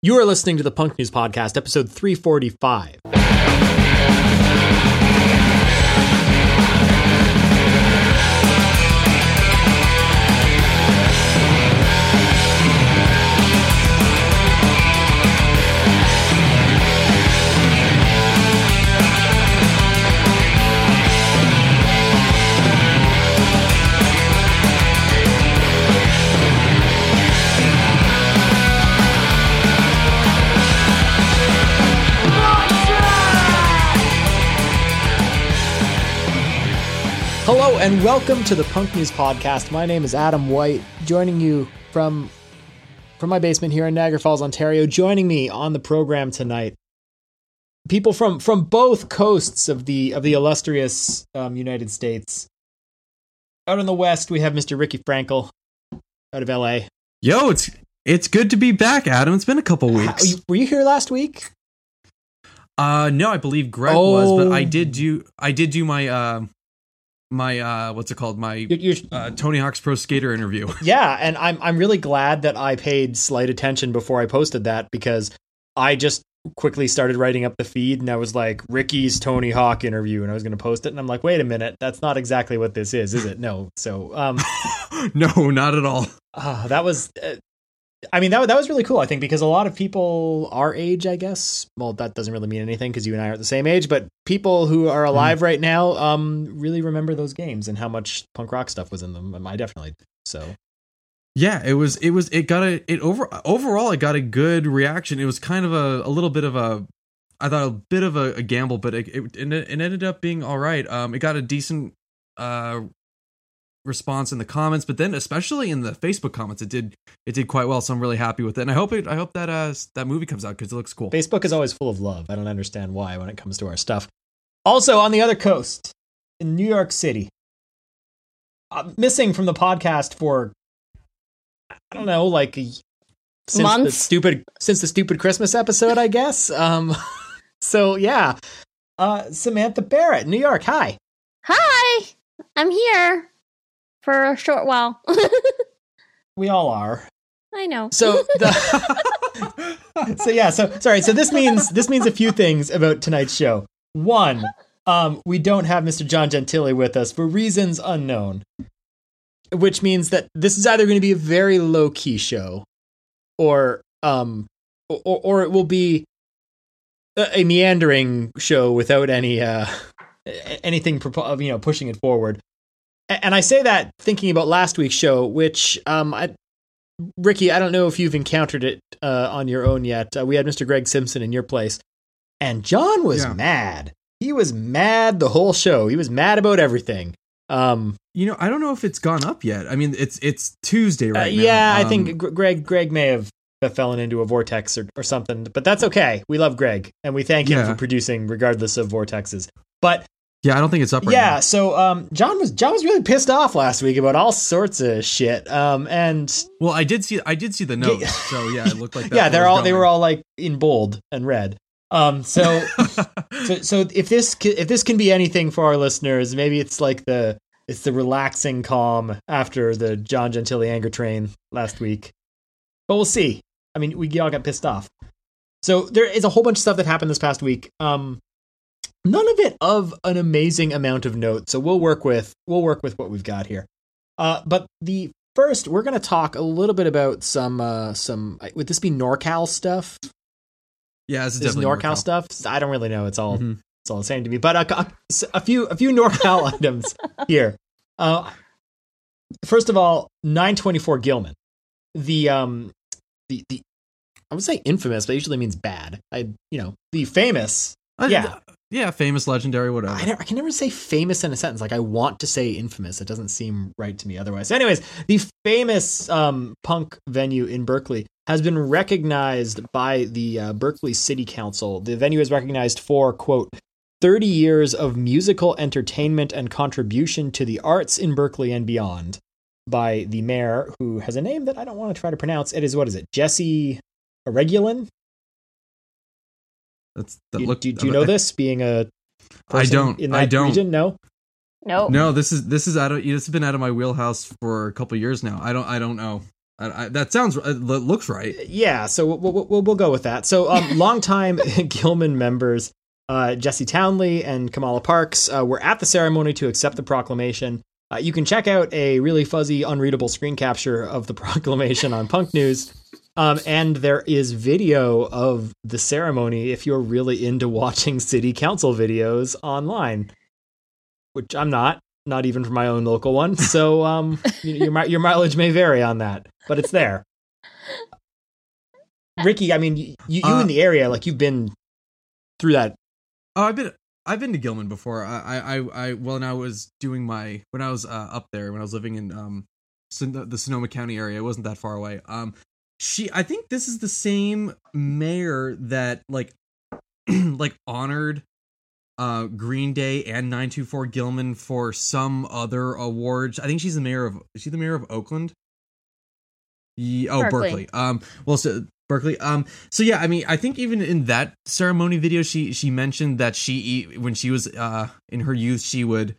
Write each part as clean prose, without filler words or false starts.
You are listening to the Punk News Podcast, episode 345. Hello and welcome to the Punk News Podcast. My name is Adam White, joining you from my basement here in Niagara Falls, Ontario. Joining me on the program tonight, people from both coasts of the illustrious United States. Out in the West, we have Mr. Ricky Frankel out of LA. Yo, it's good to be back, Adam. It's been a couple weeks. Were you here last week? No, I believe Greg was, but I did do my what's it called? My Tony Hawk's Pro Skater interview. Yeah, and I'm really glad that I paid slight attention before I posted that, because I just quickly started writing up the feed and I was like, Ricky's Tony Hawk interview, and I was going to post it, and I'm like, wait a minute, that's not exactly what this is it? No. So no, not at all. That was that was really cool, I think, because a lot of people our age, I guess, well, that doesn't really mean anything because you and I are at the same age, but people who are alive right now really remember those games and how much punk rock stuff was in them. I definitely did. So yeah, overall it got a good reaction. It was kind of a little bit of a gamble, but it ended up being all right. It got a decent response in the comments, but then especially in the Facebook comments, it did quite well. So I'm really happy with it, and I hope that movie comes out because it looks cool. Facebook is always full of love. I don't understand why when it comes to our stuff. Also, on the other coast, in New York City, missing from the podcast for I don't know, like months, since the stupid Christmas episode, I guess. So yeah, Samantha Barrett, New York. Hi, I'm here for a short while. We all are. I know. So sorry. So this means a few things about tonight's show. One, we don't have Mr. John Gentili with us for reasons unknown, which means that this is either going to be a very low key show, or it will be a meandering show without any anything pushing it forward. And I say that thinking about last week's show, which, Ricky, I don't know if you've encountered it on your own yet. We had Mr. Greg Simpson in your place, and John was mad. He was mad the whole show. He was mad about everything. I don't know if it's gone up yet. I mean, it's Tuesday right now. Yeah, I think Greg may have fallen into a vortex or something, but that's okay. We love Greg, and we thank him for producing regardless of vortexes. But yeah, I don't think it's up right now. Yeah, so John was really pissed off last week about all sorts of shit. And well, I did see the notes. So yeah, it looked like that. Yeah, they were all like in bold and red. So if this can be anything for our listeners, maybe it's like the relaxing calm after the John Gentili anger train last week. But we'll see. I mean, we all got pissed off. So there is a whole bunch of stuff that happened this past week. None of it of an amazing amount of note, so we'll work with what we've got here. But we're going to talk a little bit about some. Would this be NorCal stuff? Yeah, this is definitely NorCal stuff. I don't really know. It's all the same to me. But a few NorCal items here. First of all, 924 Gilman, the I would say infamous, but it usually means bad. The famous. Yeah, famous, legendary, whatever. I can never say famous in a sentence. Like, I want to say infamous. It doesn't seem right to me otherwise. So anyways, the famous punk venue in Berkeley has been recognized by the Berkeley City Council. The venue is recognized for, quote, 30 years of musical entertainment and contribution to the arts in Berkeley and beyond, by the mayor, who has a name that I don't want to try to pronounce. It is, what is it, Jesse Regulin? Do you know this, being a person in that region? No. No, this has been out of my wheelhouse for a couple of years now. I don't know. That sounds looks right. Yeah, so we'll go with that. So longtime Gilman members Jesse Townley and Kamala Parks were at the ceremony to accept the proclamation. You can check out a really fuzzy, unreadable screen capture of the proclamation on Punk News. And there is video of the ceremony if you're really into watching city council videos online, which I'm not even for my own local one. So your mileage may vary on that, but it's there. Ricky, I mean, you in the area, like you've been through that. Oh, I've been to Gilman before. When I was up there, when I was living in the Sonoma County area, it wasn't that far away. I think this is the same mayor that like honored Green Day and 924 Gilman for some other awards. I think she's the mayor of Oakland. Berkeley. Berkeley. So yeah, I mean, I think even in that ceremony video, she mentioned that when she was in her youth, she would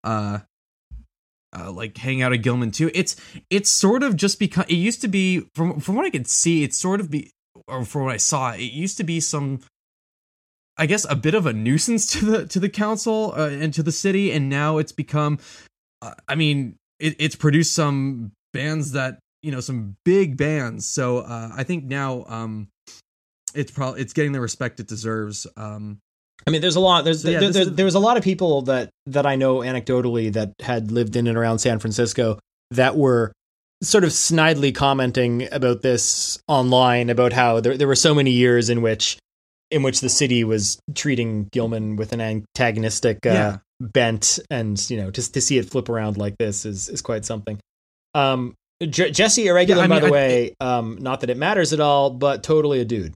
like hang out at Gilman too. It's sort of just because it used to be from what I could see, it's sort of or from what I saw, it used to be some, I guess, a bit of a nuisance to the council and to the city, and now it's become, I mean, it's produced some bands that, some big bands. So I think now it's getting the respect it deserves. I mean, there's a lot. There was a lot of people that I know anecdotally that had lived in and around San Francisco that were sort of snidely commenting about this online, about how there were so many years in which the city was treating Gilman with an antagonistic bent, and to see it flip around like this is quite something. Jesse Irregular, by the way, not that it matters at all, but totally a dude.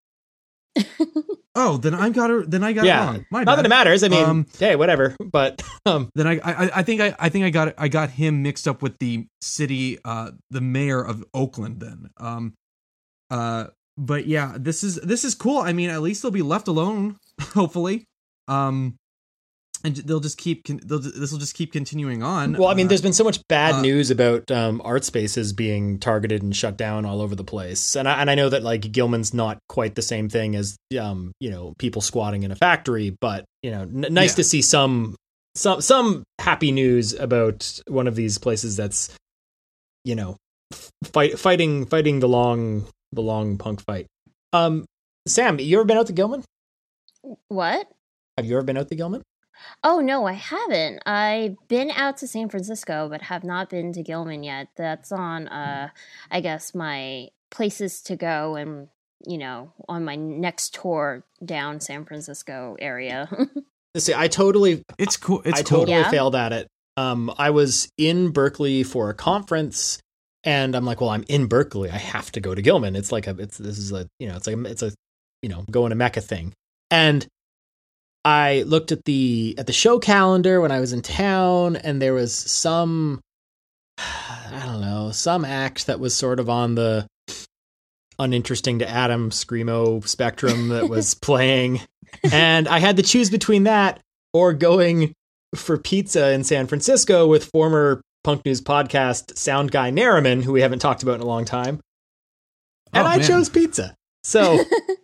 Oh, then I got it wrong. My bad. Not that it matters. I mean, hey, whatever. But then I think I got him mixed up with the city, the mayor of Oakland. Then, but yeah, this is cool. I mean, at least they'll be left alone, hopefully. And they'll just keep. This will just keep continuing on. Well, I mean, there's been so much bad news about art spaces being targeted and shut down all over the place, and I know that like Gilman's not quite the same thing as people squatting in a factory, but nice to see some happy news about one of these places that's fighting the long punk fight. Sam, you ever been out to Gilman? What? Have you ever been out to Gilman? Oh, no, I haven't. I've been out to San Francisco, but have not been to Gilman yet. That's on, I guess, my places to go and, on my next tour down San Francisco area. See, it's cool. I totally failed at it. I was in Berkeley for a conference, and I'm like, well, I'm in Berkeley. I have to go to Gilman. It's like it's a going to Mecca thing. And I looked at the show calendar when I was in town, and there was some act that was sort of on the uninteresting to Adam screamo spectrum that was playing, and I had to choose between that or going for pizza in San Francisco with former Punk News podcast sound guy Nariman, who we haven't talked about in a long time, and I chose pizza. So,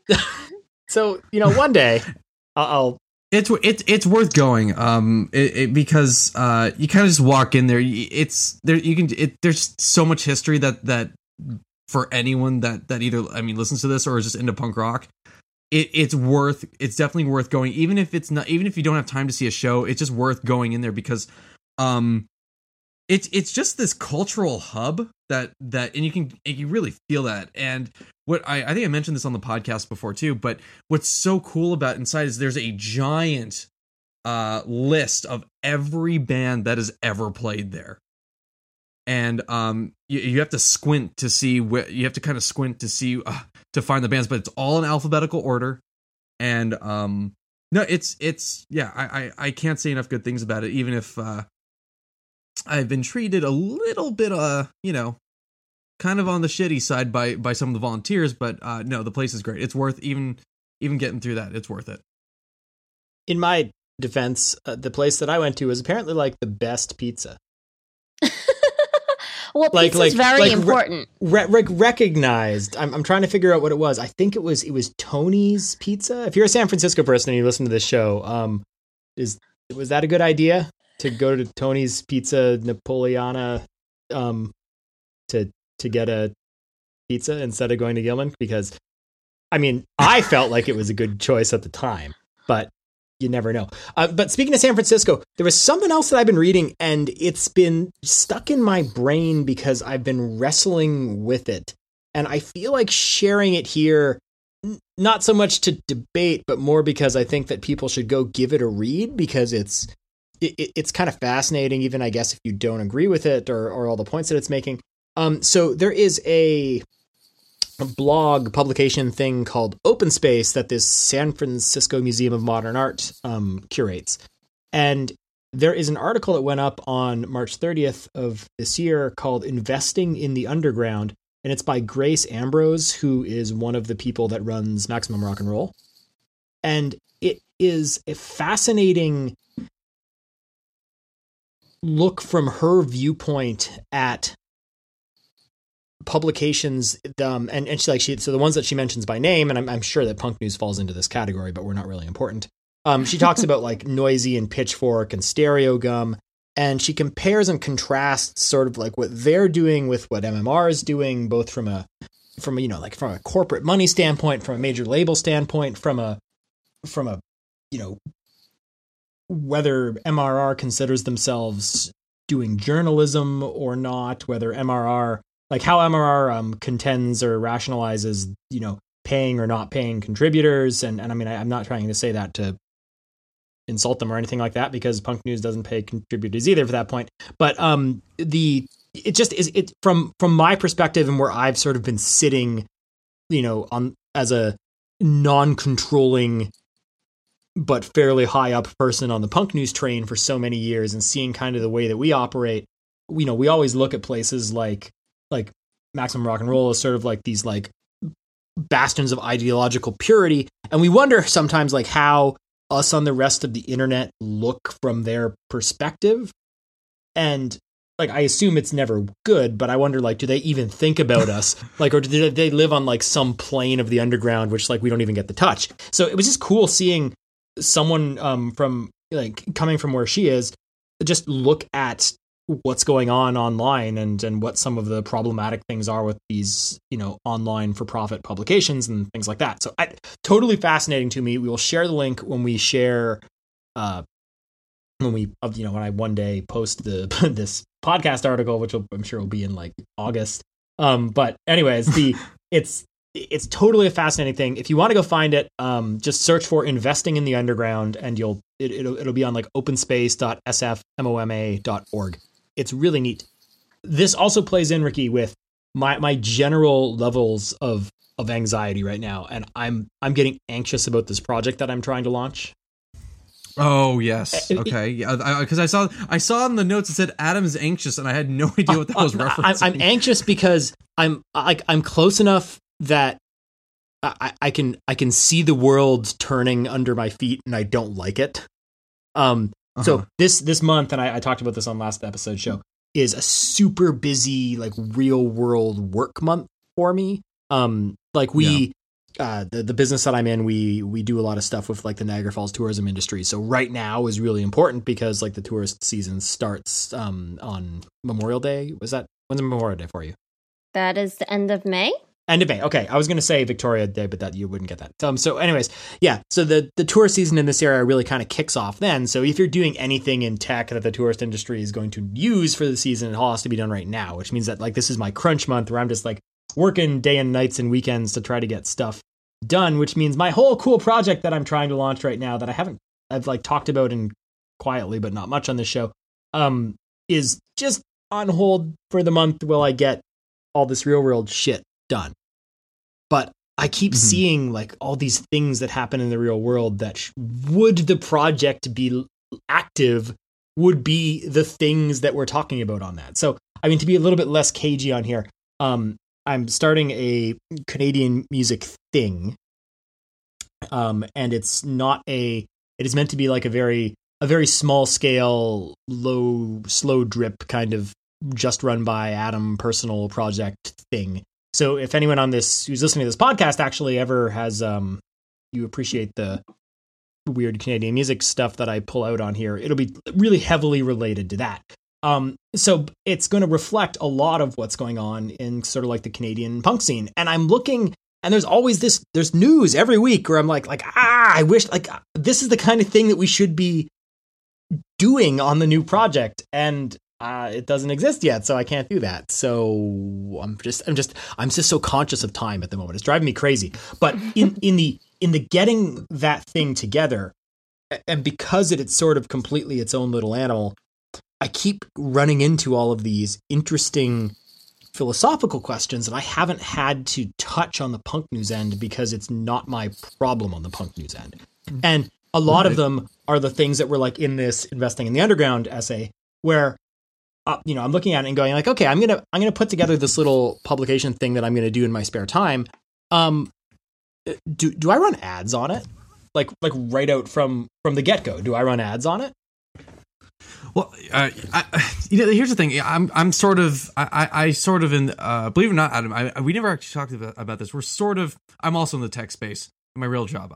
one day I'll. It's worth going, because you kind of just walk in there. There's so much history that for anyone that either listens to this or is just into punk rock, it's definitely worth going. Even if you don't have time to see a show, it's just worth going in there because it's just this cultural hub that and you can really feel that. And what I think I mentioned this on the podcast before too, but what's so cool about inside is there's a giant list of every band that has ever played there. And you have to squint to see to find the bands, but it's all in alphabetical order. And no, it's I can't say enough good things about it, even if I've been treated a little bit kind of on the shitty side by some of the volunteers, but no, the place is great. It's worth even getting through that. It's worth it. In my defense, the place that I went to was apparently like the best pizza. Well, pizza's very important. Recognized. I'm trying to figure out what it was. I think it was Tony's Pizza. If you're a San Francisco person and you listen to this show, was that a good idea to go to Tony's Pizza Napoleana to get a pizza instead of going to Gilman? Because I mean, I felt like it was a good choice at the time, but you never know. But speaking of San Francisco, there was something else that I've been reading, and it's been stuck in my brain because I've been wrestling with it. And I feel like sharing it here, not so much to debate, but more because I think that people should go give it a read, because it's kind of fascinating, even I guess if you don't agree with it or all the points that it's making. So there is a blog publication thing called Open Space that this San Francisco Museum of Modern Art curates. And there is an article that went up on March 30th of this year called Investing in the Underground. And it's by Grace Ambrose, who is one of the people that runs Maximum Rock and Roll. And it is a fascinating look from her viewpoint at publications, and so the ones that she mentions by name, and I'm sure that Punk News falls into this category, but we're not really important. She talks about like Noisy and Pitchfork and Stereo Gum, and she compares and contrasts sort of like what they're doing with what MMR is doing, both from a corporate money standpoint, from a major label standpoint, from a whether MRR considers themselves doing journalism or not, whether MRR, like how MRR contends or rationalizes, paying or not paying contributors. And I mean, I'm not trying to say that to insult them or anything like that, because Punk News doesn't pay contributors either for that point. But it just is, it from my perspective and where I've sort of been sitting, on as a non-controlling but fairly high up person on the Punk News train for so many years, and seeing kind of the way that we operate, we always look at places like Maximum Rock and Roll as sort of like these like bastions of ideological purity. And we wonder sometimes like how us on the rest of the internet look from their perspective. And like, I assume it's never good, but I wonder, like, do they even think about us? Like, or do they live on like some plane of the underground, which like we don't even get to touch? So it was just cool seeing someone from like coming from where she is just look at what's going on online and what some of the problematic things are with these, online for-profit publications and things like that. So totally fascinating to me. We will share the link when we share, when I one day post this podcast article, which I'm sure will be in like August. But anyways, it's totally a fascinating thing. If you want to go find it, just search for Investing in the Underground, and it'll be on like openspace.sfmoma.org. It's really neat. This also plays in, Ricky, with my general levels of anxiety right now, and I'm getting anxious about this project that I'm trying to launch. Oh yes, okay, yeah. Because I saw in the notes it said Adam's anxious, and I had no idea what that was referencing. I'm anxious because I'm close enough that I can see the world turning under my feet, and I don't like it. So this month, and I talked about this on last episode show, is a super busy, like, real world work month for me. The business that I'm in, we do a lot of stuff with like the Niagara Falls tourism industry. So right now is really important because like the tourist season starts on Memorial Day. When's Memorial Day for you? That is the end of May. End of May. Okay. I was going to say Victoria Day, but that you wouldn't get that. So anyways, yeah. So the tourist season in this area really kind of kicks off then. So if you're doing anything in tech that the tourist industry is going to use for the season, it all has to be done right now, which means that like this is my crunch month where I'm just like working day and nights and weekends to try to get stuff done, which means my whole cool project that I'm trying to launch right now that I've like talked about in quietly, but not much on this show, is just on hold for the month while I get all this real world shit done. But I keep seeing like all these things that happen in the real world that would the project be active would be the things that we're talking about on that. So, I mean, to be a little bit less cagey on here, I'm starting a Canadian music thing. And it is meant to be like a very small scale, slow drip kind of just run by Adam personal project thing. So if anyone on this who's listening to this podcast actually ever has you appreciate the weird Canadian music stuff that I pull out on here, it'll be really heavily related to that. So it's going to reflect a lot of what's going on in sort of like the Canadian punk scene. And I'm looking, and there's always there's news every week where I'm like, I wish, like, this is the kind of thing that we should be doing on the new project. And it doesn't exist yet, so I can't do that. So I'm just so conscious of time at the moment. It's driving me crazy. But in the getting that thing together, and because it's sort of completely its own little animal, I keep running into all of these interesting philosophical questions that I haven't had to touch on the punk news end because it's not my problem on the punk news end. And a lot of them are the things that were like in this Investing in the Underground essay where I'm looking at it and going like, okay, I'm gonna put together this little publication thing that I'm gonna do in my spare time. Do I run ads on it? Like right out from the get go? Do I run ads on it? Well, here's the thing. I'm sort of in. Believe it or not, Adam, we never actually talked about this. I'm also in the tech space. My real job.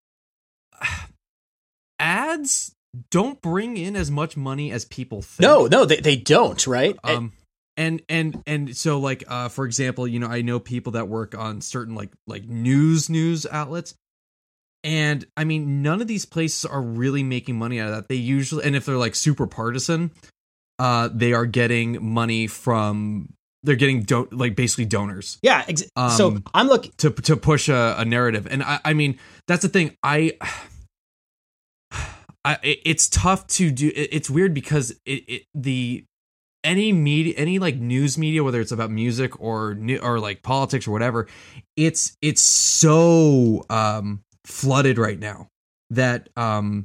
Ads don't bring in as much money as people think. No, they don't, right? And so like for example, I know people that work on certain like news outlets, and I mean none of these places are really making money out of that. They usually, and if they're like super partisan, they are getting money from, they're getting basically donors. Yeah, so I'm looking to push a narrative, and I mean that's the thing. It's tough to do. It's weird because any media, any like news media, whether it's about music or like politics or whatever, it's so flooded right now that I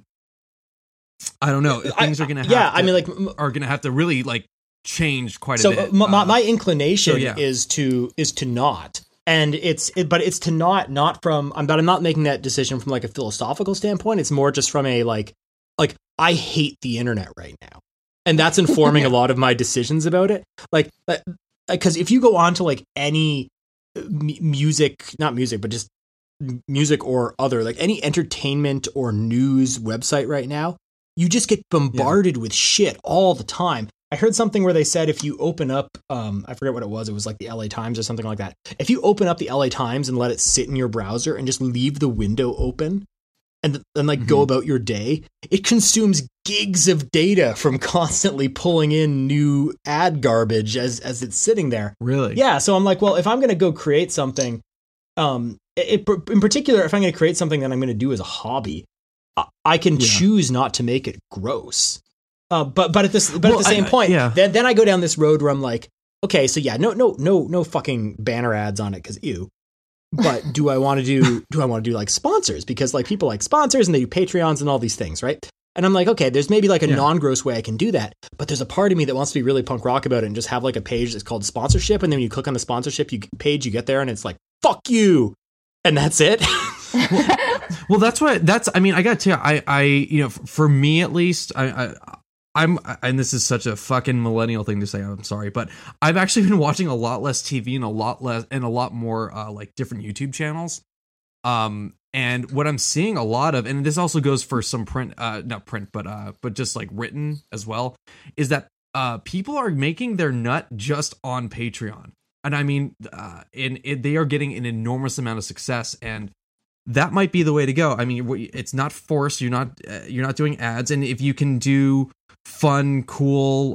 don't know, things are gonna have are gonna have to really like change quite a bit. My inclination is to not. And but it's to not from, I'm not making that decision from like a philosophical standpoint. It's more just from a like I hate the internet right now. And that's informing a lot of my decisions about it. Like, because if you go on to like any not music, but just music or other, like any entertainment or news website right now, you just get bombarded with shit all the time. I heard something where they said if you open up, I forget what it was like the LA Times or something like that. If you open up the LA Times and let it sit in your browser and just leave the window open and like go about your day, it consumes gigs of data from constantly pulling in new ad garbage as it's sitting there. Really? Yeah. So I'm like, well, if I'm going to go create something, in particular, if I'm going to create something that I'm going to do as a hobby, I can choose not to make it gross. But at the same point, then I go down this road where I'm like, okay, so no fucking banner ads on it because ew. But do I want to do like sponsors, because like people like sponsors and they do Patreons and all these things, right? And I'm like, okay, there's maybe like a non-gross way I can do that, but there's a part of me that wants to be really punk rock about it and just have like a page that's called sponsorship, and then when you click on the sponsorship page, you get there and it's like fuck you, and that's it. Well, I mean, I got to tell you, I for me at least, I'm, and this is such a fucking millennial thing to say, I'm sorry, but I've actually been watching a lot less TV and a lot more like different YouTube channels. And what I'm seeing a lot of, and this also goes for some print, not print, but just like written as well, is that people are making their nut just on Patreon. And I mean, they are getting an enormous amount of success, and that might be the way to go. I mean, it's not forced. You're not doing ads, and if you can do fun, cool,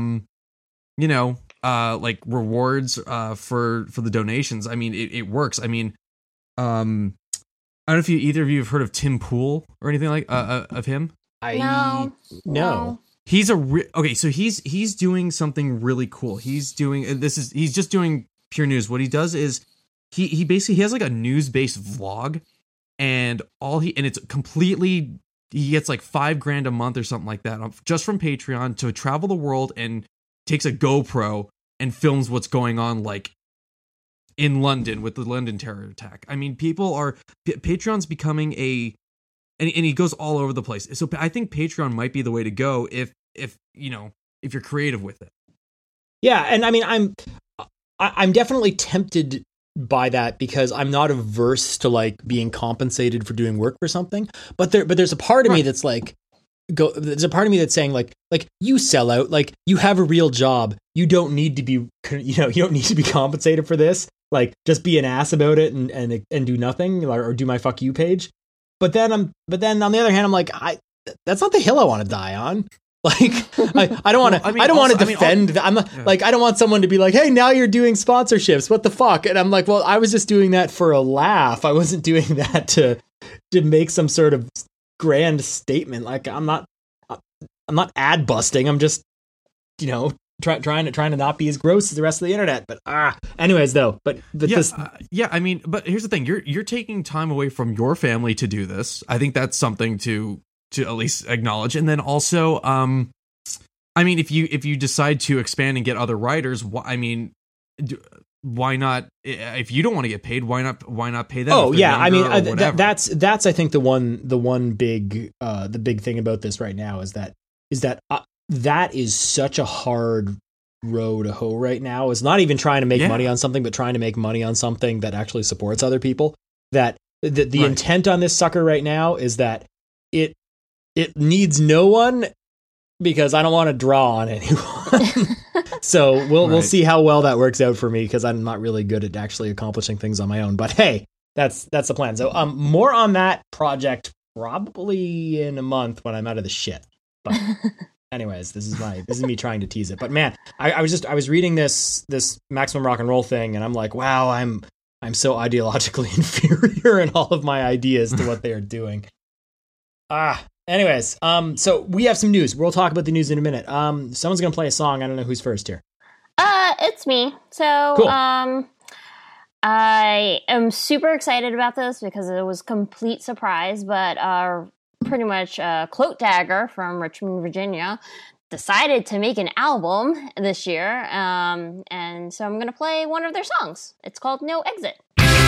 like rewards for the donations, I mean, it works. I mean, I don't know if either of you have heard of Tim Pool or anything like of him. No. He's okay. So he's doing something really cool. He's just doing pure news. What he does is he basically has like a news based vlog, and it's completely, he gets like $5,000 a month or something like that just from Patreon to travel the world, and takes a GoPro and films what's going on like in London with the London terror attack. I mean, Patreon's becoming and he goes all over the place. So I think Patreon might be the way to go if you're creative with it. Yeah, and I mean, I'm definitely tempted by that because I'm not averse to like being compensated for doing work for something. But there's a part of me that's like, there's a part of me that's saying like you sell out, like you have a real job, you don't need to be, you don't need to be compensated for this. Like just be an ass about it and do nothing or do my fuck you page. But then on the other hand, I'm like, that's not the hill I want to die on. Like I don't want to. I don't want to defend. I'm not, like I don't want someone to be like, "Hey, now you're doing sponsorships. What the fuck?" And I'm like, "Well, I was just doing that for a laugh. I wasn't doing that to make some sort of grand statement. Like I'm not ad busting. I'm just trying to not be as gross as the rest of the internet. But anyways, though. But this. I mean, but here's the thing. You're taking time away from your family to do this. I think that's something to at least acknowledge. And then also, I mean, if you decide to expand and get other writers, why not? If you don't want to get paid, why not pay them? Oh yeah, I mean that's I think the one big the big thing about this right now is that that is such a hard row to hoe right now. It's not even trying to make money on something, but trying to make money on something that actually supports other people. That the intent on this sucker right now is that it needs no one because I don't want to draw on anyone. So we'll see how well that works out for me because I'm not really good at actually accomplishing things on my own. But hey, that's the plan. So more on that project probably in a month when I'm out of the shit. But anyways, this is me trying to tease it. But man, I was reading this Maximum Rock and Roll thing and I'm like, wow, I'm so ideologically inferior in all of my ideas to what they are doing. Anyways, so we have some news. We'll talk about the news in a minute. Someone's gonna play a song. I don't know who's first here. It's me. So, cool. I am super excited about this because it was a complete surprise, but pretty much Cloak Dagger from Richmond, Virginia, decided to make an album this year, and so I'm gonna play one of their songs. It's called No Exit.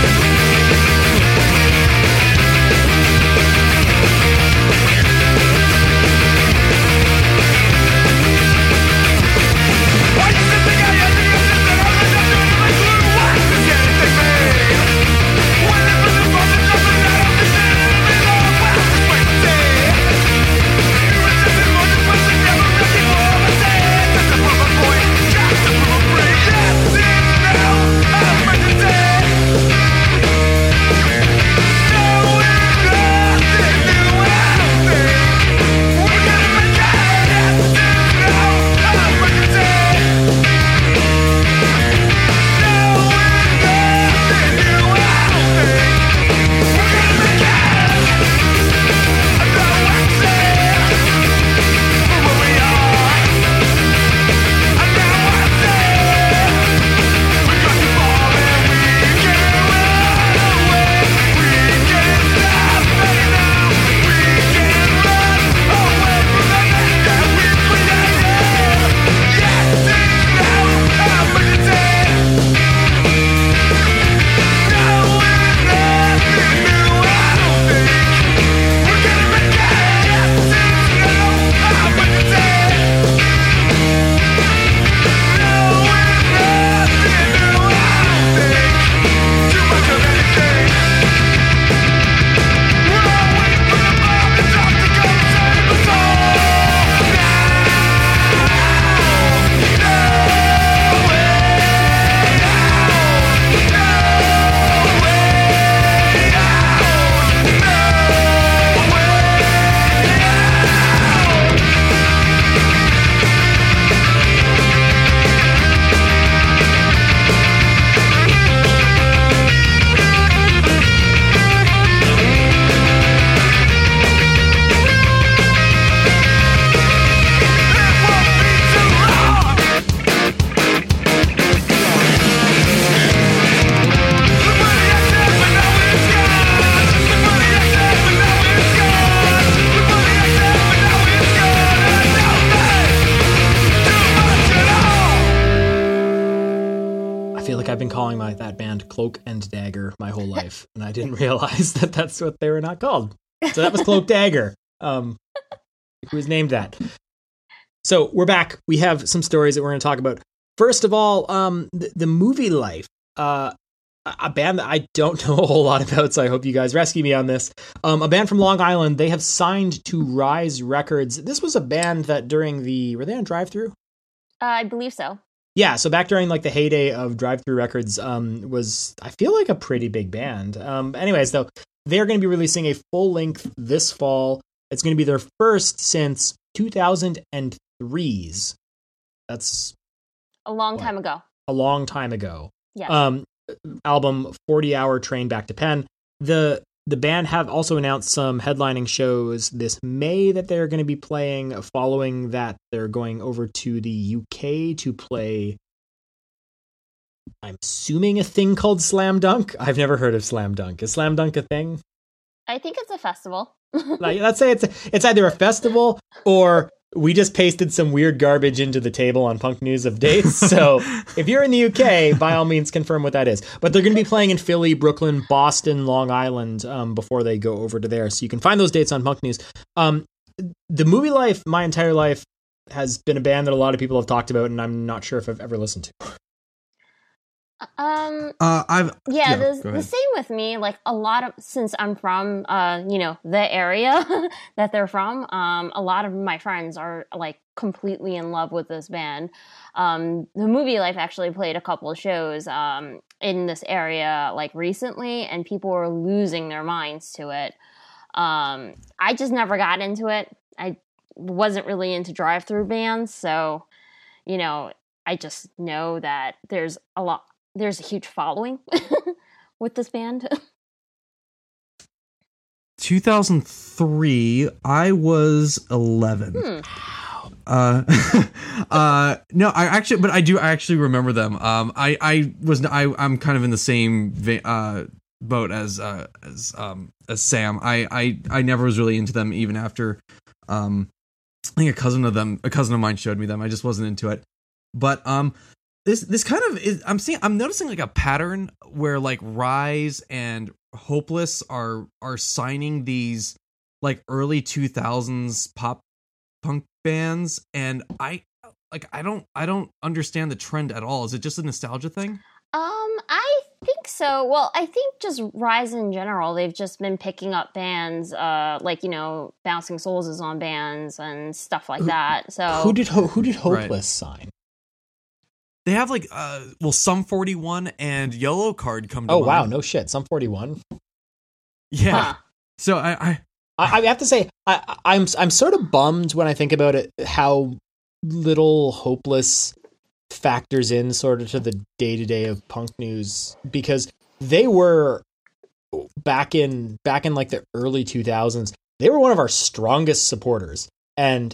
I've been calling that band Cloak and Dagger my whole life, and I didn't realize that that's what they were not called. So that was Cloak Dagger. Who was named that. So we're back. We have some stories that we're going to talk about. first of all, the movie Life, a band that I don't know a whole lot about, so I hope you guys rescue me on this. A band from Long Island, they have signed to Rise Records. This was a band that were they on Drive-Thru? I believe so. Yeah, so back during like the heyday of Drive-Thru Records, was, I feel like, a pretty big band. Anyways, though, they're going to be releasing a full length this fall. It's going to be their first since 2003's. That's a long time ago. A long time ago. Yeah. Album 40 Hour Train Back to Penn. The band have also announced some headlining shows this May that they're going to be playing. Following that, they're going over to the UK to play, I'm assuming, a thing called Slam Dunk. I've never heard of Slam Dunk. Is Slam Dunk a thing? I think it's a festival. Like, let's say it's either a festival or we just pasted some weird garbage into the table on Punk News of dates. So if you're in the UK, by all means, confirm what that is. But they're going to be playing in Philly, Brooklyn, Boston, Long Island before they go over to there. So you can find those dates on Punk News. The movie Life, My Entire Life, has been a band that a lot of people have talked about, and I'm not sure if I've ever listened to. The same with me. Like a lot of, since I'm from the area that they're from, a lot of my friends are like completely in love with this band. The movie Life actually played a couple of shows in this area like recently, and people were losing their minds to it. I just never got into it. I wasn't really into drive-through bands, so I just know that there's a huge following with this band. 2003, I was 11. No, I actually remember them. I'm kind of in the same boat as Sam. I never was really into them even after I think a cousin of mine showed me them. I just wasn't into it. But This kind of is, I'm noticing like a pattern where like Rise and Hopeless are signing these like early 2000s pop punk bands, and I don't understand the trend at all. Is it just a nostalgia thing? I think so. Well, I think just Rise in general, they've just been picking up bands, Bouncing Souls is on bands and stuff like that. So who did Hopeless sign? They have like Sum 41 and Yellow Card come to mind. Oh wow, no shit. Sum 41. Yeah. Huh. So I have to say I'm sort of bummed when I think about it how little Hopeless factors in sort of to the day-to-day of punk news, because they were back in like the early 2000s, they were one of our strongest supporters. And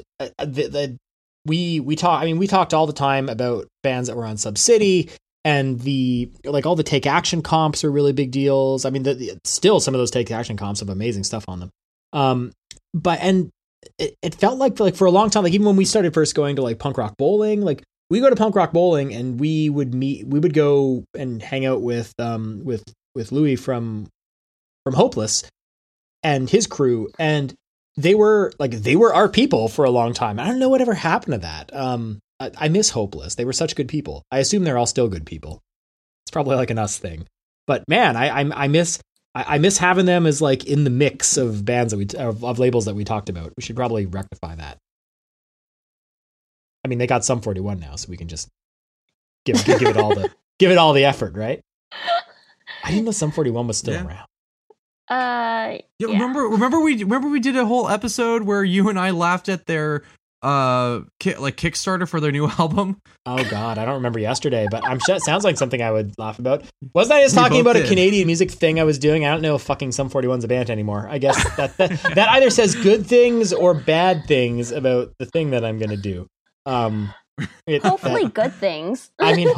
we talked all the time about bands that were on Subcity, and all the Take Action comps are really big deals. I mean, still some of those Take Action comps have amazing stuff on them. It felt like for a long time, like even when we started first going to like punk rock bowling, like we go to punk rock bowling and we would go and hang out with Louis from Hopeless and his crew, and they were our people for a long time. I don't know whatever happened to that. I miss Hopeless. They were such good people. I assume they're all still good people. It's probably like an us thing, but man, I miss having them as like in the mix of bands of labels that we talked about. We should probably rectify that. I mean, they got Sum 41 now, so we can just give it all the effort, right? I didn't know Sum 41 was still around. Yeah. Remember we did a whole episode where you and I laughed at their Kickstarter for their new album. Oh God, I don't remember yesterday, but I'm sure it sounds like something I would laugh about. Wasn't I just talking about a Canadian music thing I was doing? I don't know if fucking Sum 41's a band anymore. I guess that either says good things or bad things about the thing that I'm gonna do. Hopefully good things. I mean,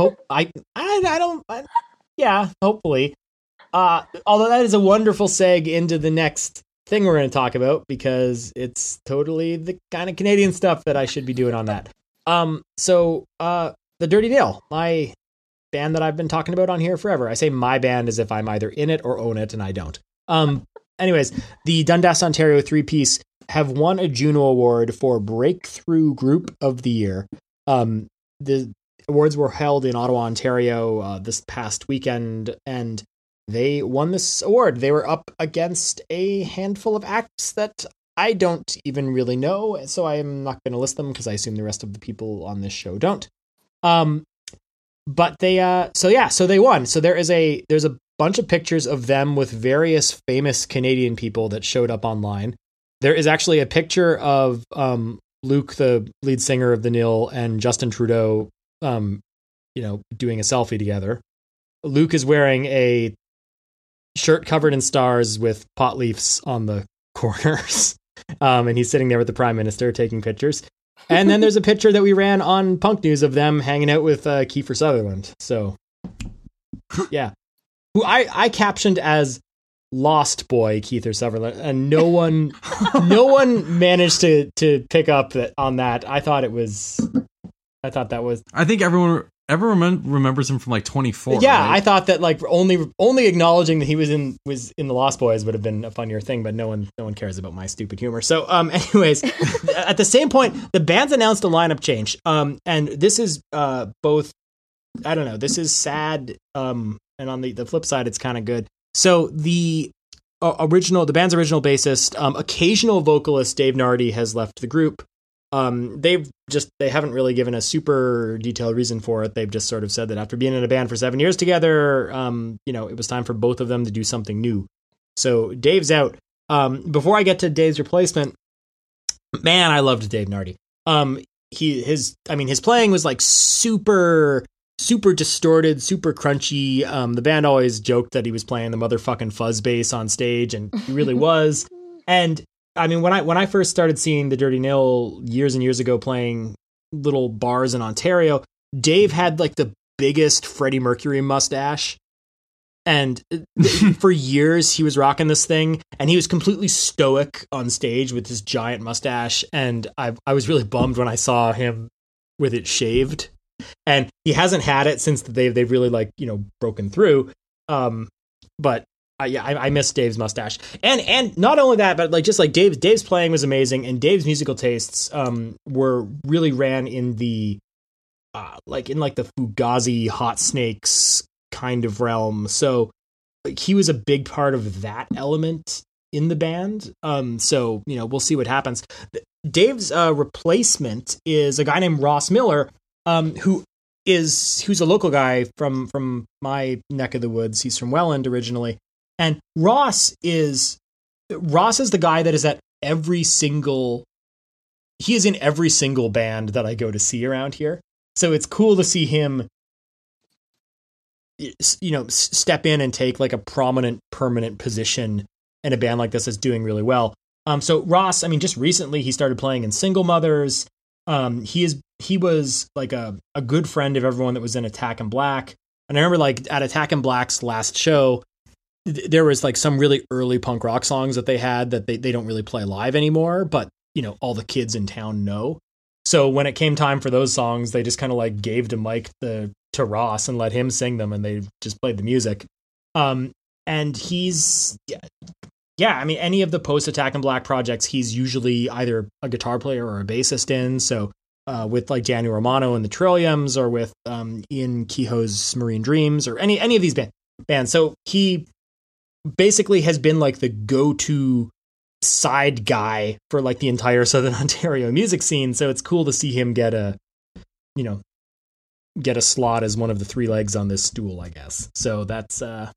hopefully. Although that is a wonderful seg into the next thing we're going to talk about, because it's totally the kind of Canadian stuff that I should be doing on that. So the Dirty Nail, my band that I've been talking about on here forever. I say my band as if I'm either in it or own it, and I don't. Anyways, the Dundas, Ontario 3-piece have won a Juno Award for Breakthrough Group of the Year. awards were held in Ottawa, Ontario, this past weekend, and they won this award. They were up against a handful of acts that I don't even really know, so I am not going to list them because I assume the rest of the people on this show don't. But they, so they won. So there's a bunch of pictures of them with various famous Canadian people that showed up online. There is actually a picture of Luke, the lead singer of the Nil, and Justin Trudeau, doing a selfie together. Luke is wearing a shirt covered in stars with pot leaves on the corners. And he's sitting there with the Prime Minister taking pictures. And then there's a picture that we ran on Punk News of them hanging out with Kiefer Sutherland. So, yeah. Who I captioned as Lost Boy Kiefer Sutherland, and no one managed to pick up on that. I thought that was. I think everyone remembers him from like 24. Yeah, right? I thought that like only acknowledging that he was in the Lost Boys would have been a funnier thing, but no one cares about my stupid humor. So, anyways, at the same point, the band's announced a lineup change. And this is both. I don't know. This is sad. And on the flip side, it's kind of good. So the band's original bassist, occasional vocalist Dave Nardi has left the group. They haven't really given a super detailed reason for it. They've just sort of said that after being in a band for 7 years together, it was time for both of them to do something new. So Dave's out. Before I get to Dave's replacement, man, I loved Dave Nardi. His playing was like super distorted, super crunchy. The band always joked that he was playing the motherfucking fuzz bass on stage, and he really was. And I mean, when I first started seeing the Dirty Nil years and years ago playing little bars in Ontario, Dave had like the biggest Freddie Mercury mustache. And for years he was rocking this thing, and he was completely stoic on stage with this giant mustache. And I was really bummed when I saw him with it shaved. And he hasn't had it since they've really broken through. But I miss Dave's mustache, and not only that, but Dave's playing was amazing, and Dave's musical tastes were really ran in the the Fugazi Hot Snakes kind of realm. So he was a big part of that element in the band. So we'll see what happens. Dave's replacement is a guy named Ross Miller, who's a local guy from my neck of the woods. He's from Welland originally. And Ross is the guy that is at every single band that I go to see around here. So it's cool to see him, step in and take like a prominent, permanent position in a band like this that's doing really well. So Ross, just recently he started playing in Single Mothers. He was like a good friend of everyone that was in Attack in Black. And I remember at Attack in Black's last show, there was some really early punk rock songs that they had that they don't really play live anymore, but all the kids in town know. So when it came time for those songs, they just kind of gave the mic to Ross and let him sing them, and they just played the music. And he's, any of the post Attack in Black projects, he's usually either a guitar player or a bassist in. So with Danny Romano and the Trilliums, or with Ian Kehoe's Marine Dreams, or any of these bands. So he basically has been the go-to side guy for the entire Southern Ontario music scene. So it's cool to see him get a slot as one of the three legs on this stool, I guess. So that's a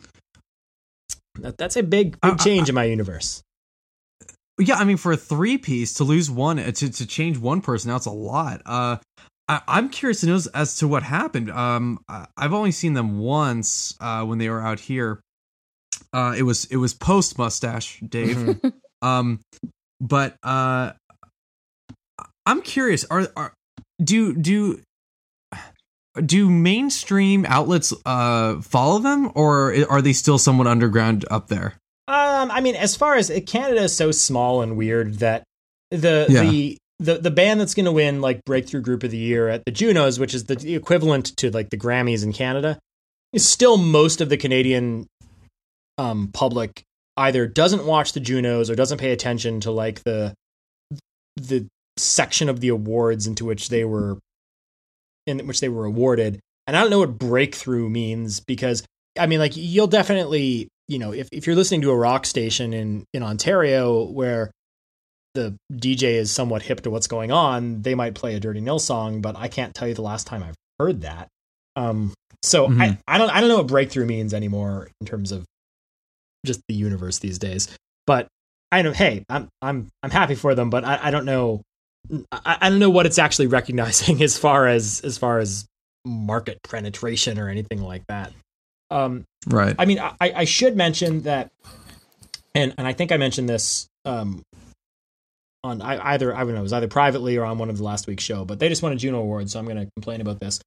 big change in my universe. Yeah, for a three-piece to lose one, to change one person, that's a lot. I'm curious to know as to what happened. I've only seen them once when they were out here. It was post mustache, Dave. Mm-hmm. But I'm curious. Do mainstream outlets follow them, or are they still somewhat underground up there? As far as Canada is so small and weird that the band that's going to win Breakthrough Group of the Year at the Junos, which is the equivalent to the Grammys in Canada, is still most of the Canadian public either doesn't watch the Junos or doesn't pay attention to the section of the awards into which they were in which they were awarded. And I don't know what breakthrough means, because I mean, like, you'll definitely, if you're listening to a rock station in Ontario where the DJ is somewhat hip to what's going on, they might play a Dirty Nil song, but I can't tell you the last time I've heard that. So I don't know what breakthrough means anymore in terms of just the universe these days. But I know, hey, I'm happy for them, but I don't know. I don't know what it's actually recognizing as far as market penetration or anything like that. Right. I mean, I should mention that, and I think I mentioned this on either, I don't know, it was either privately or on one of the last week's show, but they just won a Juno Award, so I'm going to complain about this.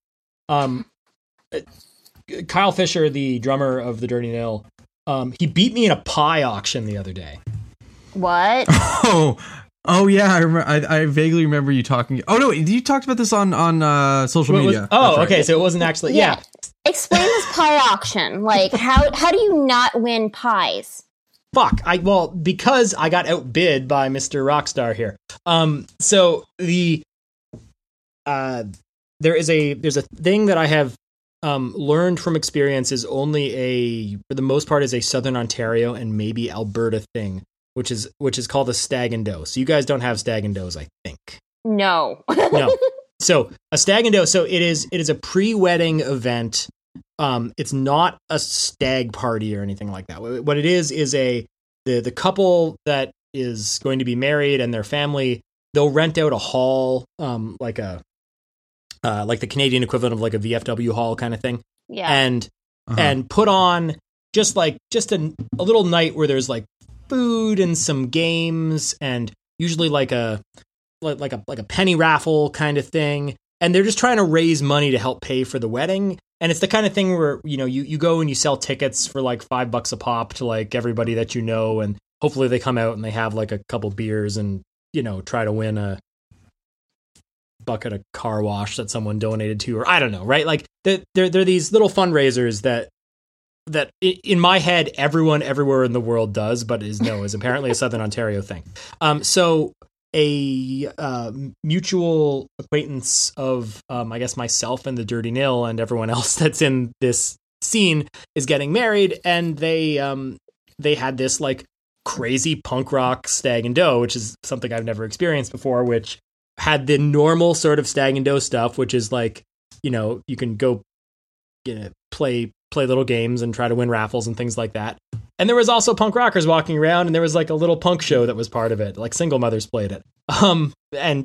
Kyle Fisher, the drummer of the Dirty Nil, he beat me in a pie auction the other day. What? Oh yeah, I remember. I vaguely remember you talking. Oh no, you talked about this on social media. Okay, so it wasn't actually. Yeah. Explain this pie auction. Like, how do you not win pies? Fuck. Because I got outbid by Mr. Rockstar here. So there's a thing that I have learned from experience is only for the most part, is a Southern Ontario and maybe Alberta thing, which is called a stag and doe. So you guys don't have stag and does, I think. No. No. So a stag and doe. So it is a pre-wedding event. It's not a stag party or anything like that. What it is the couple that is going to be married and their family, they'll rent out a hall, like the Canadian equivalent of like a VFW hall kind of thing. Yeah. And put on just a little night where there's like food and some games, and usually like a penny raffle kind of thing. And they're just trying to raise money to help pay for the wedding. And it's the kind of thing where, you go and you sell tickets for like $5 a pop to like everybody that you know, and hopefully they come out and they have like a couple beers and, try to win a bucket of car wash that someone donated to, or I don't know, right? Like they're these little fundraisers that in my head, everyone everywhere in the world does, but is apparently a Southern Ontario thing. So a mutual acquaintance of, I guess, myself and the Dirty Nil and everyone else that's in this scene is getting married, and they had this like crazy punk rock stag and doe, which is something I've never experienced before, which had the normal sort of stag and doe stuff, which is like, you can go play little games and try to win raffles and things like that. And there was also punk rockers walking around, and there was like a little punk show that was part of it. Like Single Mothers played it. And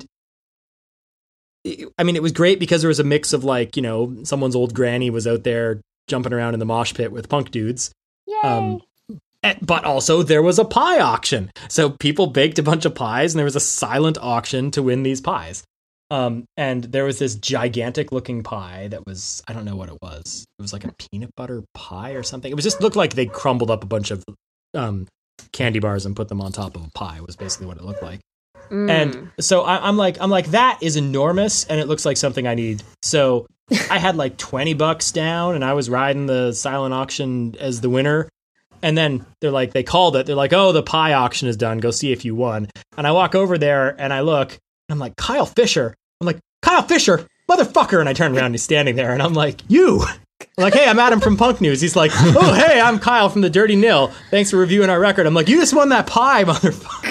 I mean, it was great because there was a mix of like, someone's old granny was out there jumping around in the mosh pit with punk dudes. Yay. But also there was a pie auction. So people baked a bunch of pies, and there was a silent auction to win these pies. And there was this gigantic looking pie that was, I don't know what it was. It was like a peanut butter pie or something. It was just looked like they crumbled up a bunch of candy bars and put them on top of a pie, was basically what it looked like. And so I'm like, that is enormous, and it looks like something I need. So I had like $20 down, and I was riding the silent auction as the winner. And then they called it. They're like, oh, the pie auction is done. Go see if you won. And I walk over there and I look, and I'm like, Kyle Fisher. I'm like, Kyle Fisher, motherfucker. And I turn around and he's standing there, and I'm like, you. I'm like, hey, I'm Adam from Punk News. He's like, oh, hey, I'm Kyle from the Dirty Nil. Thanks for reviewing our record. I'm like, you just won that pie, motherfucker.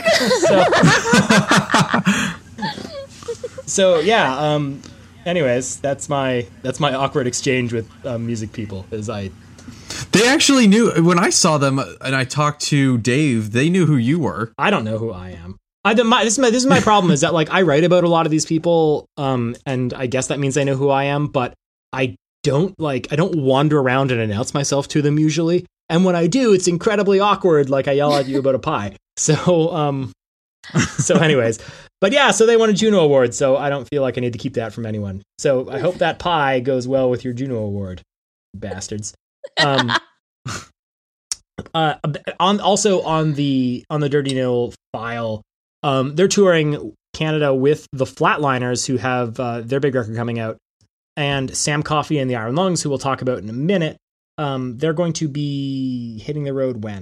So yeah. Anyways, that's my awkward exchange with music people. They actually knew when I saw them, and I talked to Dave. They knew who you were. I don't know who I am. This is my problem, is that like I write about a lot of these people, and I guess that means I know who I am, but I don't wander around and announce myself to them usually. And when I do, it's incredibly awkward. Like I yell at you about a pie. So anyways, but yeah, so they won a Juno Award. So I don't feel like I need to keep that from anyone. So I hope that pie goes well with your Juno Award, bastards. Also on the Dirty Nil file, they're touring Canada with the Flatliners, who have their big record coming out, and Sam Coffey and the Iron Lungs, who we'll talk about in a minute. They're going to be hitting the road when?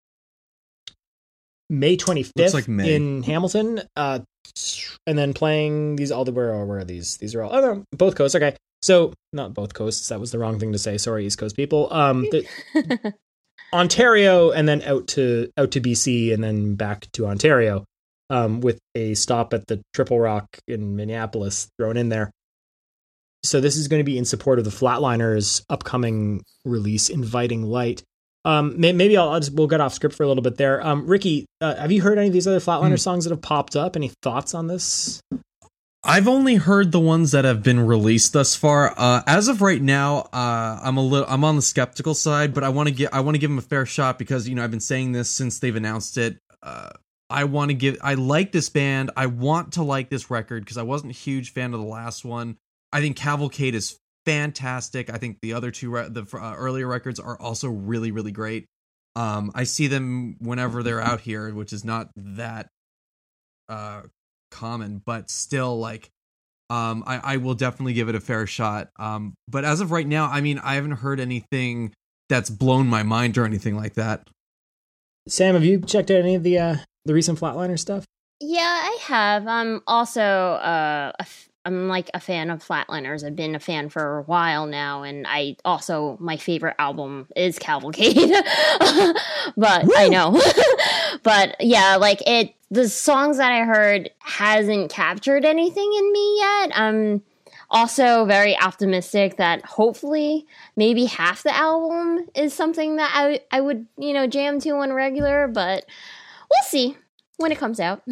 May 25th in Hamilton, and then playing these all the where are these? These are all both coasts. Okay, So not both coasts. That was the wrong thing to say. Sorry, East Coast people. Ontario and then out to BC and then back to Ontario, with a stop at the Triple Rock in Minneapolis thrown in there. So this is going to be in support of the Flatliners' upcoming release, Inviting Light. Maybe we'll get off script for a little bit there. Ricky, have you heard any of these other Flatliner songs that have popped up? Any thoughts on this? I've only heard the ones that have been released thus far. As of right now, I'm on the skeptical side, but I want to give them a fair shot because, I've been saying this since they've announced it. I like this band. I want to like this record because I wasn't a huge fan of the last one. I think Cavalcade is fantastic. I think the other two, earlier records are also really, really great. I see them whenever they're out here, which is not that, common, but still, like, I will definitely give it a fair shot. But as of right now, I haven't heard anything that's blown my mind or anything like that. Sam, have you checked out any of the recent Flatliner stuff? Yeah, I have. I'm also I'm like a fan of Flatliners. I've been a fan for a while now, and my favorite album is Cavalcade. But Woo! I know. But yeah, like the songs that I heard hasn't captured anything in me yet. I'm also very optimistic that hopefully maybe half the album is something that I would, jam to on regular, but we'll see when it comes out.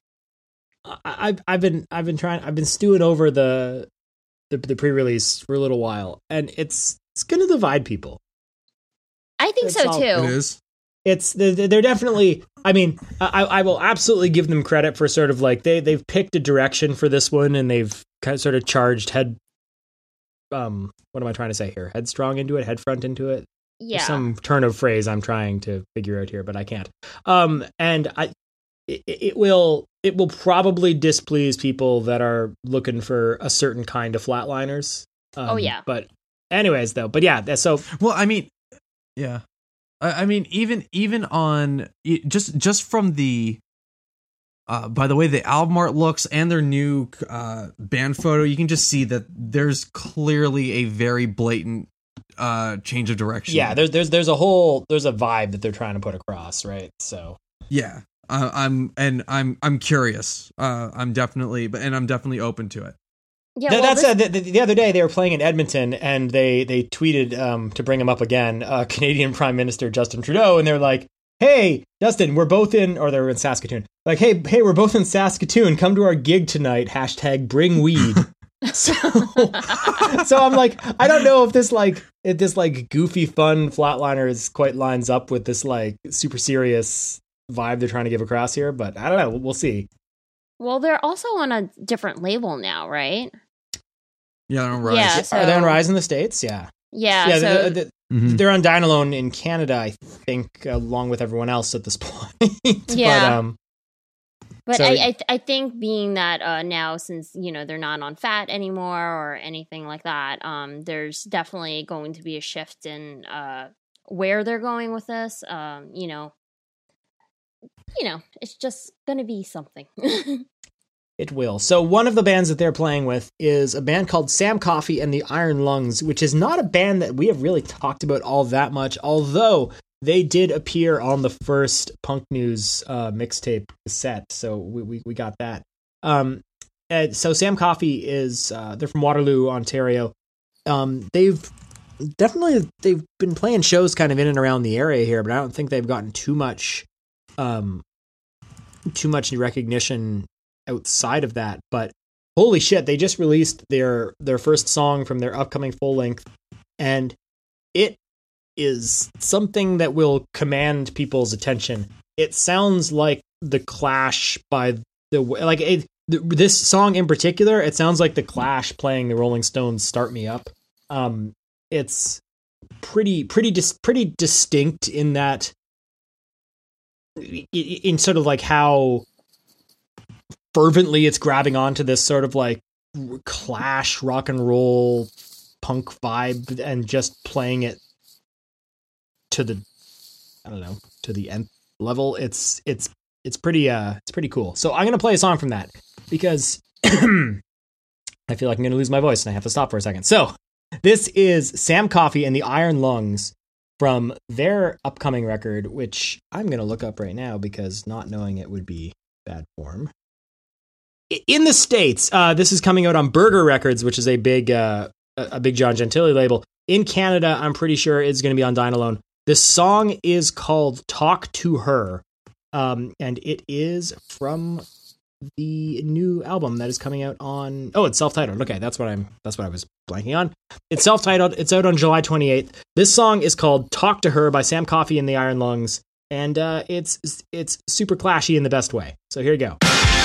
I've been stewing over the pre-release for a little while, and it's gonna divide people. I think so too. It is. They're definitely. I will absolutely give them credit for sort of like they've picked a direction for this one, and they've kind of sort of charged what am I trying to say here? Headstrong into it, headfront into it. Yeah. There's some turn of phrase I'm trying to figure out here, but I can't. And it will probably displease people that are looking for a certain kind of Flatliners. Oh yeah. But anyways, though, so well, yeah. Even on just from the by the way the album art looks and their new band photo, you can just see that there's clearly a very blatant change of direction. Yeah, there's a vibe that they're trying to put across, right? So yeah, I'm curious. I'm definitely open to it. Yeah, the other day they were playing in Edmonton, and they tweeted to bring him up again, Canadian Prime Minister Justin Trudeau, and they're like, "Hey, Justin, we're both in," or they were in Saskatoon. Like, hey, we're both in Saskatoon. Come to our gig tonight. # bring weed. So I'm like, I don't know if this goofy fun Flatliners quite lines up with this like super serious vibe they're trying to give across here, but I don't know. We'll see. Well, they're also on a different label now, right? Yeah, they're on Rise. Yeah, so, are they on Rise in the States? Yeah. Yeah. So they're on Dynalone in Canada, I think, along with everyone else at this point. Yeah. But I think being that now, since they're not on Fat anymore or anything like that, there's definitely going to be a shift in where they're going with this. It's just going to be something. It will. So one of the bands that they're playing with is a band called Sam Coffey and the Iron Lungs, which is not a band that we have really talked about all that much, although they did appear on the first Punk News mixtape cassette. So we got that. So Sam Coffey is, they're from Waterloo, Ontario. They've been playing shows kind of in and around the area here, but I don't think they've gotten too much recognition outside of that. But holy shit, they just released their first song from their upcoming full length, and it is something that will command people's attention. It sounds like The Clash this song in particular, it sounds like The Clash playing the Rolling Stones' Start Me Up. It's pretty distinct in that, in sort of like how fervently it's grabbing onto this sort of like Clash rock and roll punk vibe and just playing it to the nth level. It's pretty cool. So I'm gonna play a song from that because I feel like I'm going to lose my voice and I have to stop for a second. So this is Sam Coffey and the Iron Lungs from their upcoming record, which I'm going to look up right now because not knowing it would be bad form. In the States, this is coming out on Burger Records, which is a big John Gentili label. In Canada, I'm pretty sure it's going to be on Dynalone. This song is called Talk to Her, and it is from the new album that is coming out on... Oh, it's self-titled. Okay, that's what I was blanking on. It's self-titled. It's out on July 28th. This song is called Talk to Her by Sam Coffey and the Iron Lungs, and it's super clashy in the best way. So here you go.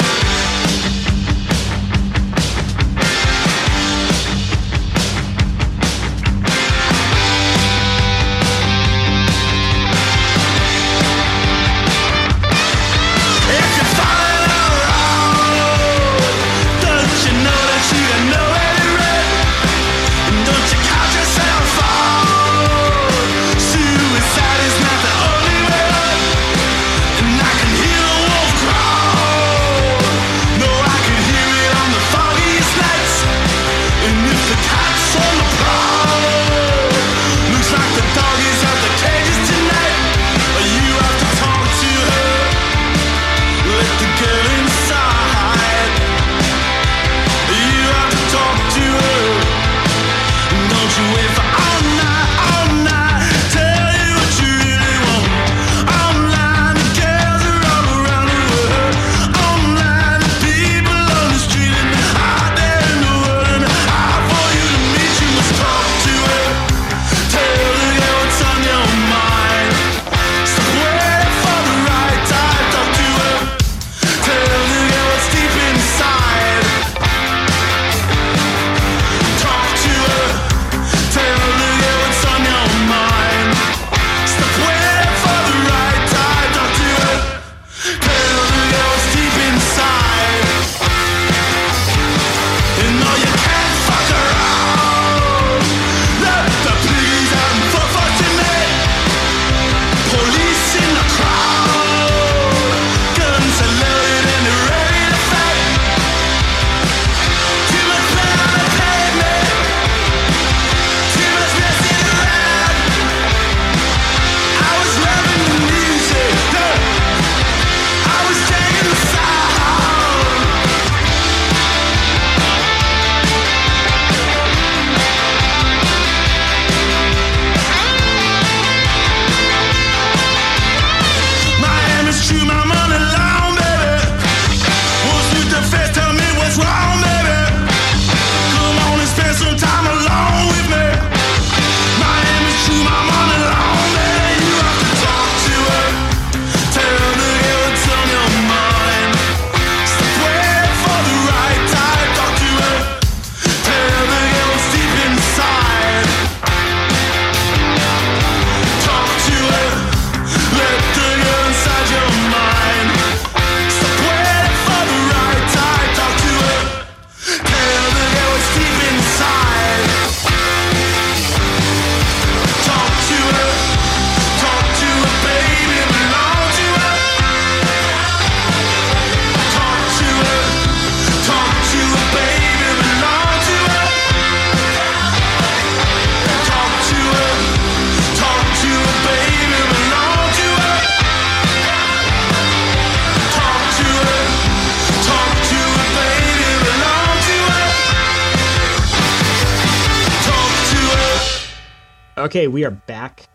Okay, we are back.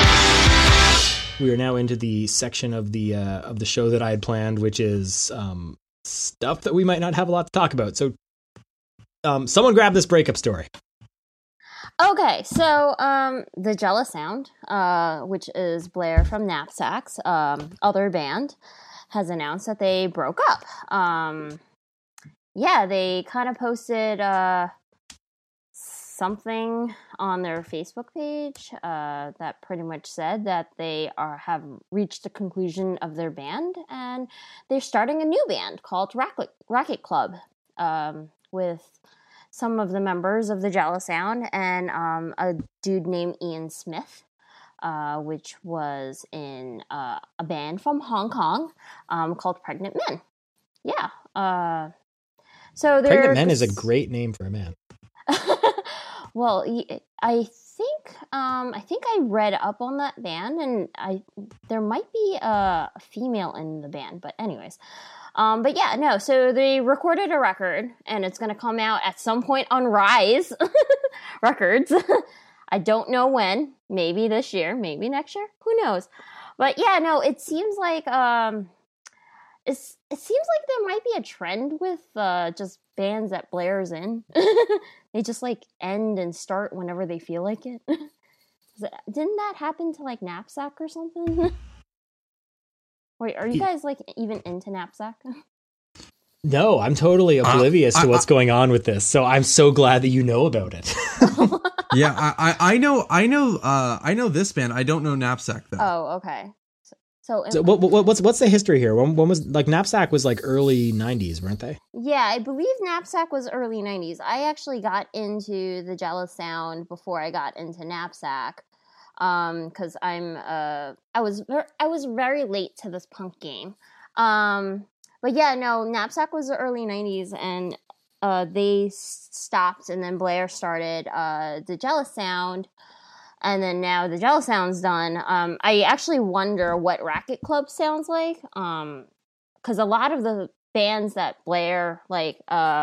We are now into the section of the show that I had planned, which is stuff that we might not have a lot to talk about. So, someone grab this breakup story. Okay, so the Jealous Sound, which is Blair from Knapsacks, other band, has announced that they broke up. Yeah, they kind of posted something on their Facebook page that pretty much said that they have reached the conclusion of their band, and they're starting a new band called Racket Club with some of the members of the Jealous Sound and a dude named Ian Smith, which was in a band from Hong Kong called Pregnant Men. Yeah. So Pregnant Men is a great name for a man. Well, I think I read up on that band, and there might be a female in the band, but anyways. But yeah, no, so they recorded a record, and it's going to come out at some point on Rise Records. I don't know when. Maybe this year, maybe next year. Who knows? But yeah, no, it seems like it seems like there might be a trend with just bands that Blair's in. They just like end and start whenever they feel like it. Didn't that happen to like Knapsack or something? Wait, are you guys like even into Knapsack? No, I'm totally oblivious to what's going on with this. So I'm so glad that you know about it. Yeah, I know this band. I don't know Knapsack though. Oh, okay. So what's the history here? When was like Knapsack was like early 90s, weren't they? Yeah, I believe Knapsack was early 90s. I actually got into the Jealous Sound before I got into Knapsack. Cuz I was very late to this punk game. But yeah, no, Knapsack was the early 90s, and they stopped, and then Blair started the Jealous Sound. And then now the Jealous Sound's done. I actually wonder what Racket Club sounds like. Because a lot of the bands that Blair like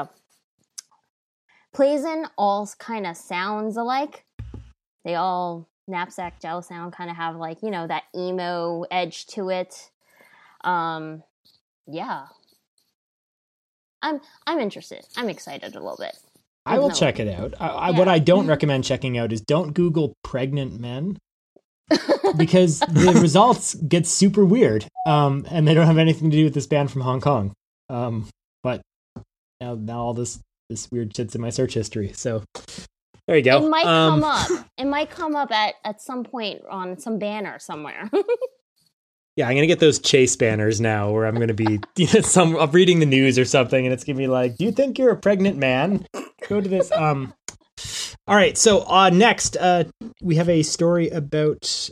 plays in all kind of sounds alike. They all, Knapsack, Jealous Sound, kind of have like, you know, that emo edge to it. Yeah. I'm interested. I'm excited a little bit. I will check it out. What I don't recommend checking out is don't Google pregnant men, because the results get super weird, and they don't have anything to do with this band from Hong Kong. But now all this weird shit's in my search history. So there you go. It might come up. It might come up at some point on some banner somewhere. Yeah, I'm gonna get those Chase banners now, where I'm gonna be I'm reading the news or something, and it's gonna be like, "Do you think you're a pregnant man? Go to this." All right, so next we have a story about.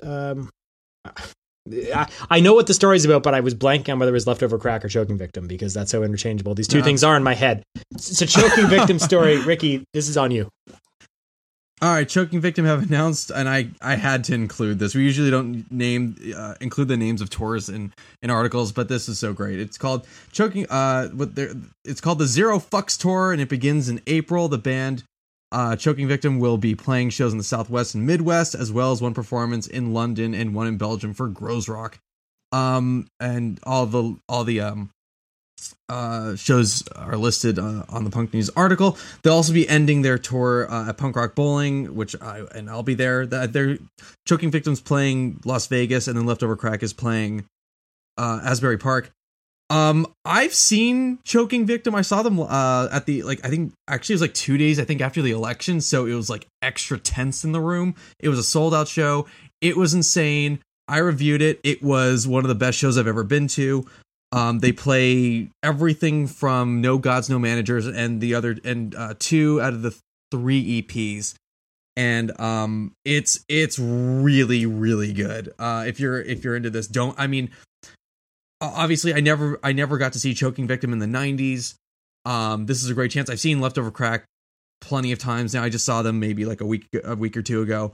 I know what the story's about, but I was blanking on whether it was leftover crack or choking victim, because that's so interchangeable. These two things are in my head. So choking victim story, Ricky, this is on you. All right, choking victim have announced, and I had to include this. We usually don't include the names of tours in articles, but this is so great. It's called choking. It's called the Zero Fucks Tour, and it begins in April. The band Choking Victim will be playing shows in the Southwest and Midwest, as well as one performance in London and one in Belgium for Grossrock. And all the shows are listed on the Punk News article. They'll also be ending their tour at Punk Rock Bowling, which I'll be there. They're Choking Victims playing Las Vegas, and then Leftover Crack is playing Asbury Park. I've seen Choking Victim. I saw them at the I think actually it was like 2 days after the election, so it was like extra tense in the room. It was a sold out show. It was insane. I reviewed it. It was one of the best shows I've ever been to. They play everything from No Gods, No Managers and 2 out of the 3 EPs. And it's really, really good. If you're into this, obviously I never got to see Choking Victim in the 90s. This is a great chance. I've seen Leftover Crack plenty of times now. I just saw them maybe like a week or two ago.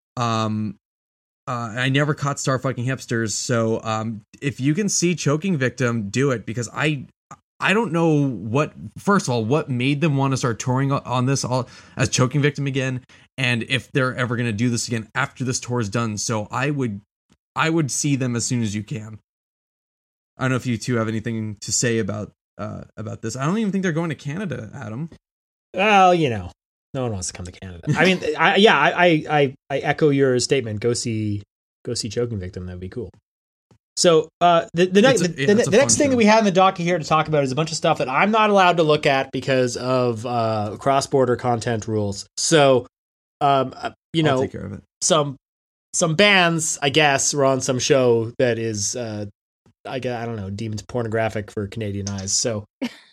I never caught Star Fucking Hipsters, so if you can see Choking Victim, do it, because I don't know what made them want to start touring on this all as Choking Victim again, and if they're ever going to do this again after this tour is done. So I would see them as soon as you can. I don't know if you two have anything to say about this. I don't even think they're going to Canada, Adam. Well, no one wants to come to Canada. I mean, I echo your statement. Go see Choking Victim. That'd be cool. So the next thing that we have in the docket here to talk about is a bunch of stuff that I'm not allowed to look at because of cross-border content rules. So, I'll take care of it. Some bands, I guess, were on some show that is, I don't know, deemed pornographic for Canadian eyes. So.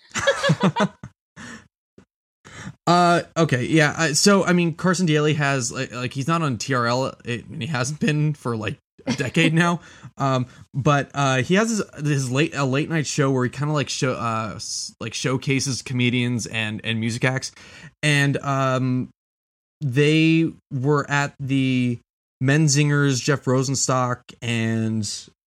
Okay, yeah. So I mean, Carson Daly has like he's not on TRL. He hasn't been for like a decade now. But he has his late night show where he kind of like showcases comedians and music acts, and they were at the Menzingers, Jeff Rosenstock, and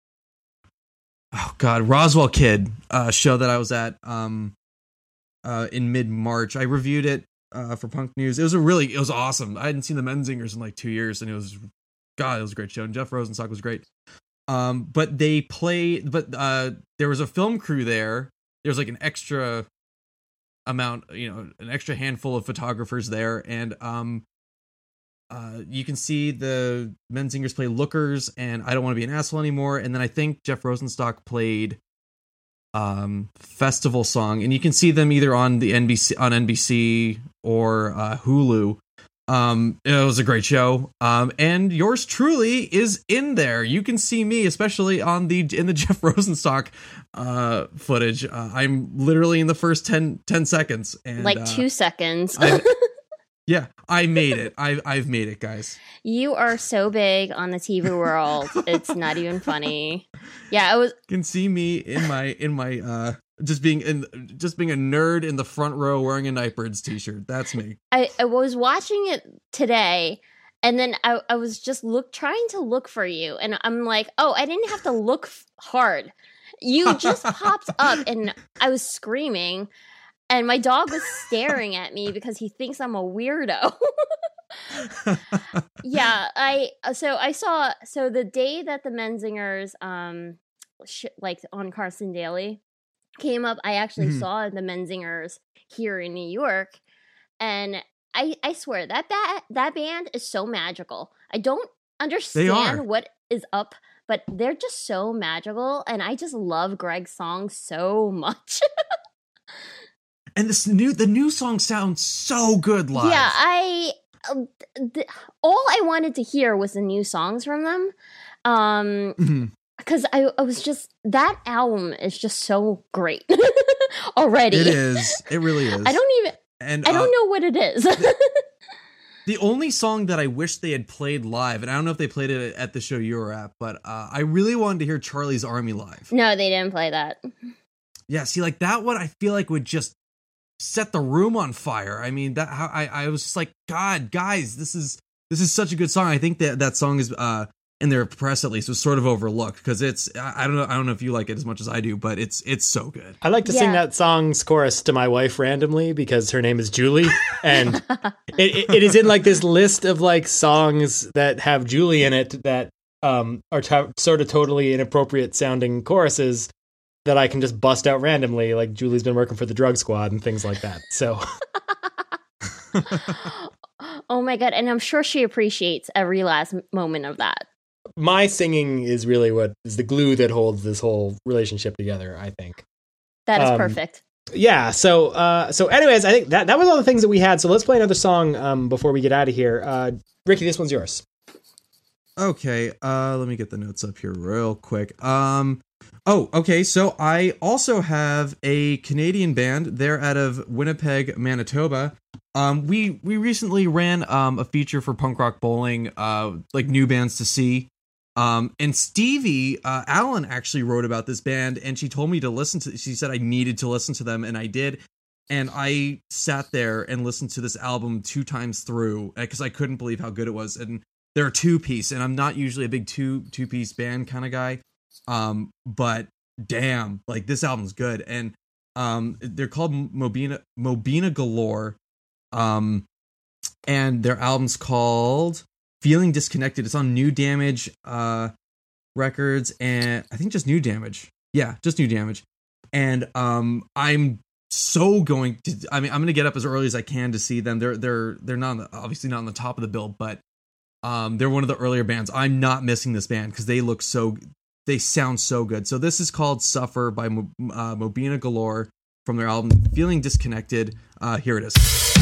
Roswell Kid show that I was at in mid-March. I reviewed it for Punk News. It was awesome. I hadn't seen the Menzingers in like 2 years, and it was a great show. And Jeff Rosenstock was great. But there was a film crew there. There was like an extra amount, an extra handful of photographers there, and you can see the Menzingers play Lookers and I Don't Want to Be an Asshole Anymore, and then I think Jeff Rosenstock played Festival Song, and you can see them either on the NBC or Hulu. It was a great show. And yours truly is in there. You can see me, especially in the Jeff Rosenstock footage. I'm literally in the first 10 seconds, and like 2 seconds. Yeah, I made it. I've made it, guys. You are so big on the TV world. It's not even funny. Yeah, You can see me in my just being a nerd in the front row wearing a Nightbirds t-shirt. That's me. I was watching it today, and then I was just trying to look for you, and I'm like, oh, I didn't have to look hard. You just popped up, and I was screaming. And my dog was staring at me because he thinks I'm a weirdo. Yeah, so the day that the Menzingers like on Carson Daly came up, I actually saw the Menzingers here in New York, and I swear that band is so magical. I don't understand what is up, but they're just so magical, and I just love Greg's songs so much. And the new song sounds so good live. Yeah, all I wanted to hear was the new songs from them. Because I was just, that album is just so great already. It is. It really is. I don't know what it is. The only song that I wish they had played live, and I don't know if they played it at the show you were at, but I really wanted to hear Charlie's Army live. No, they didn't play that. Yeah, see, like that one, I feel like would just set the room on fire. I mean, that I was just like, God, guys, this is such a good song. I think that song is in their press at least was sort of overlooked because it's I don't know if you like it as much as I do, but it's so good. I like to sing that song's chorus to my wife randomly because her name is Julie, and it is in like this list of like songs that have Julie in it that are sort of totally inappropriate sounding choruses that I can just bust out randomly, like Julie's been working for the Drug Squad and things like that. So, oh my God. And I'm sure she appreciates every last moment of that. My singing is really what is the glue that holds this whole relationship together, I think. That is perfect. Yeah. So anyways, I think that was all the things that we had. So let's play another song before we get out of here. Ricky, this one's yours. Okay. Let me get the notes up here real quick. Oh, okay. So I also have a Canadian band. They're out of Winnipeg, Manitoba. We recently ran a feature for Punk Rock Bowling, like new bands to see. And Stevie Allen actually wrote about this band, and she told me to listen to. She said I needed to listen to them, and I did. And I sat there and listened to this album 2 times through because I couldn't believe how good it was. And they're a 2-piece, and I'm not usually a big two-piece band kind of guy. But damn, like this album's good, and they're called Mobina Galore, and their album's called Feeling Disconnected. It's on New Damage Records, and I think just New Damage. Yeah, just New Damage. And I'm so going to. I mean, I'm going to get up as early as I can to see them. They're not obviously not on the top of the bill, but they're one of the earlier bands. I'm not missing this band because they sound so good. So this is called Suffer by Mobina Galore from their album Feeling Disconnected. Here it is.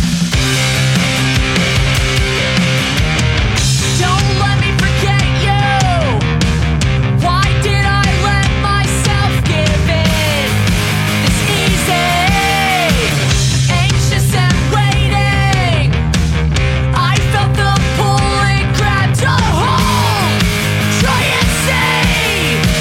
Don't let me forget you. Why did I let myself give in this easy? Anxious and waiting. I felt the pull and grabbed a hold. Try and see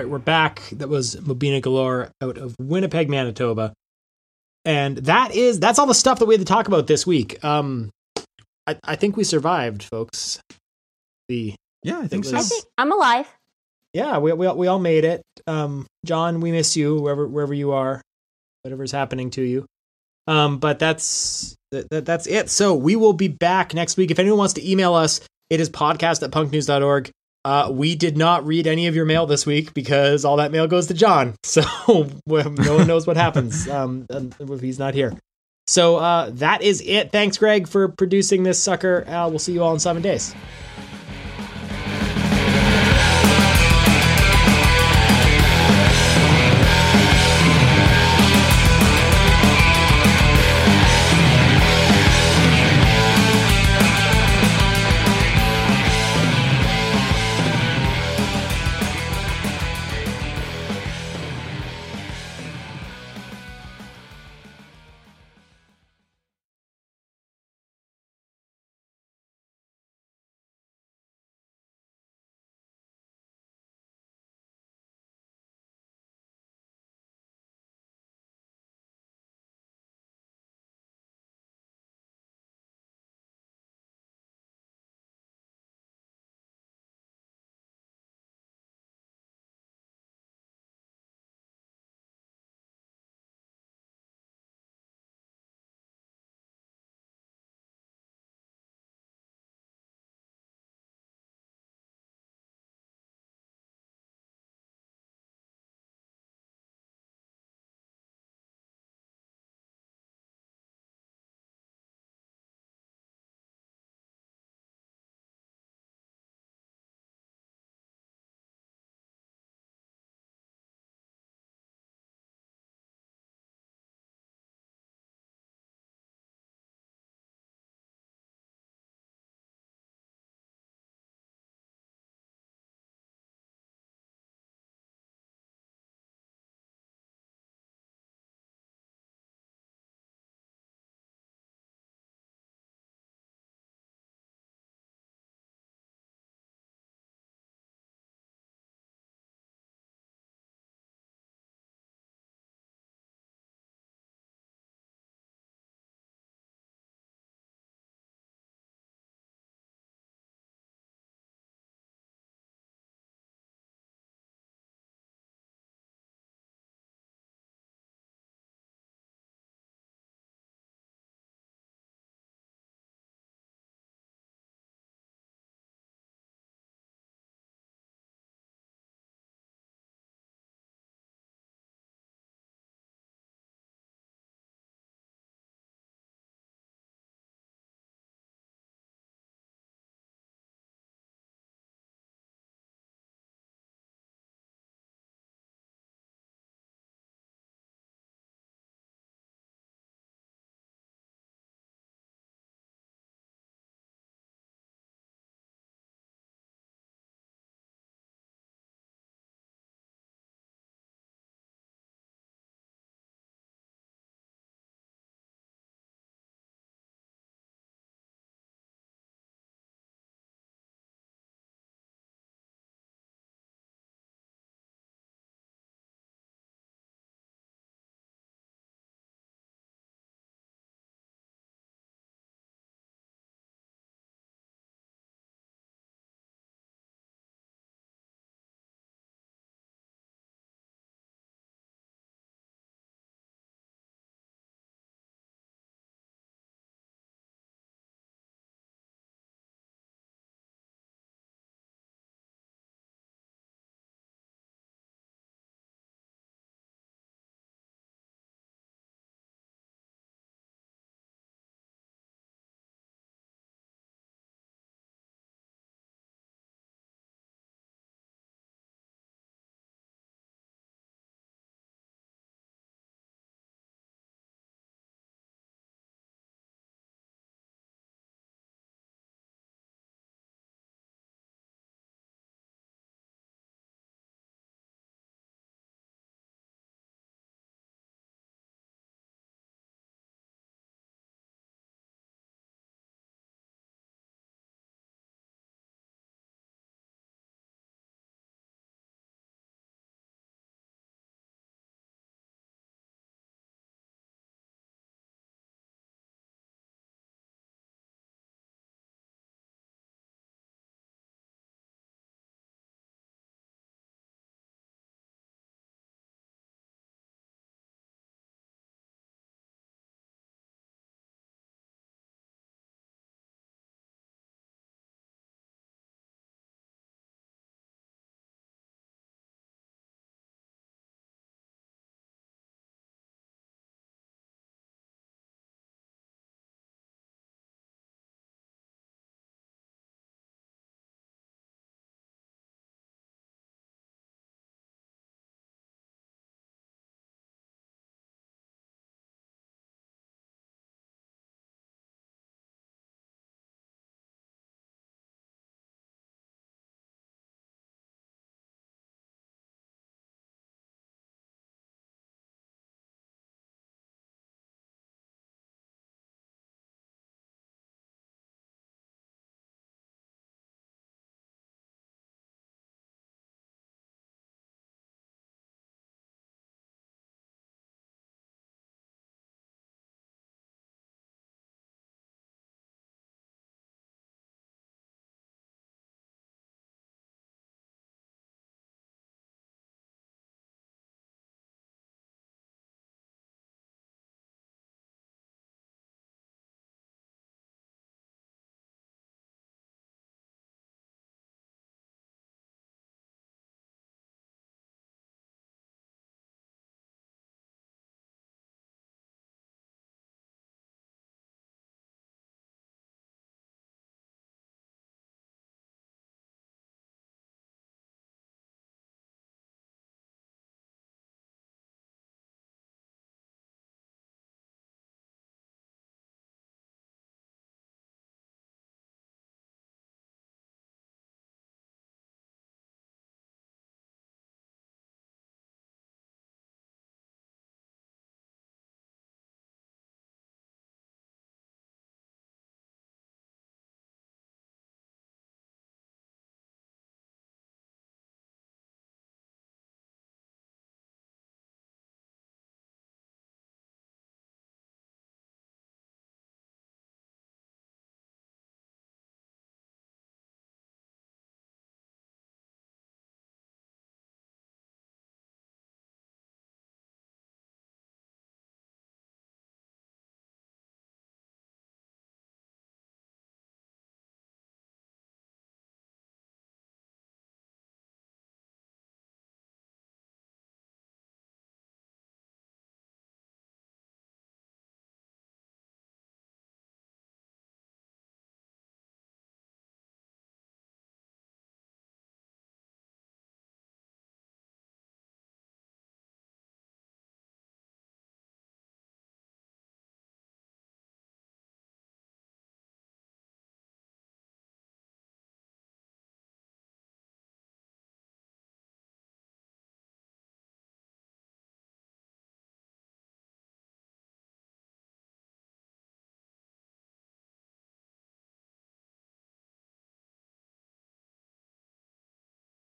right, we're back. That was Mobina Galore out of Winnipeg, Manitoba. And that's all the stuff that we had to talk about this week. I think we survived, folks. I think so. I think I'm alive. Yeah, we all made it. John, we miss you wherever you are, whatever's happening to you. But that's it. So we will be back next week. If anyone wants to email us, it is podcast@punknews.org. We did not read any of your mail this week because all that mail goes to John. So no one knows what happens if he's not here. So that is it. Thanks, Greg, for producing this sucker. We'll see you all in 7 days.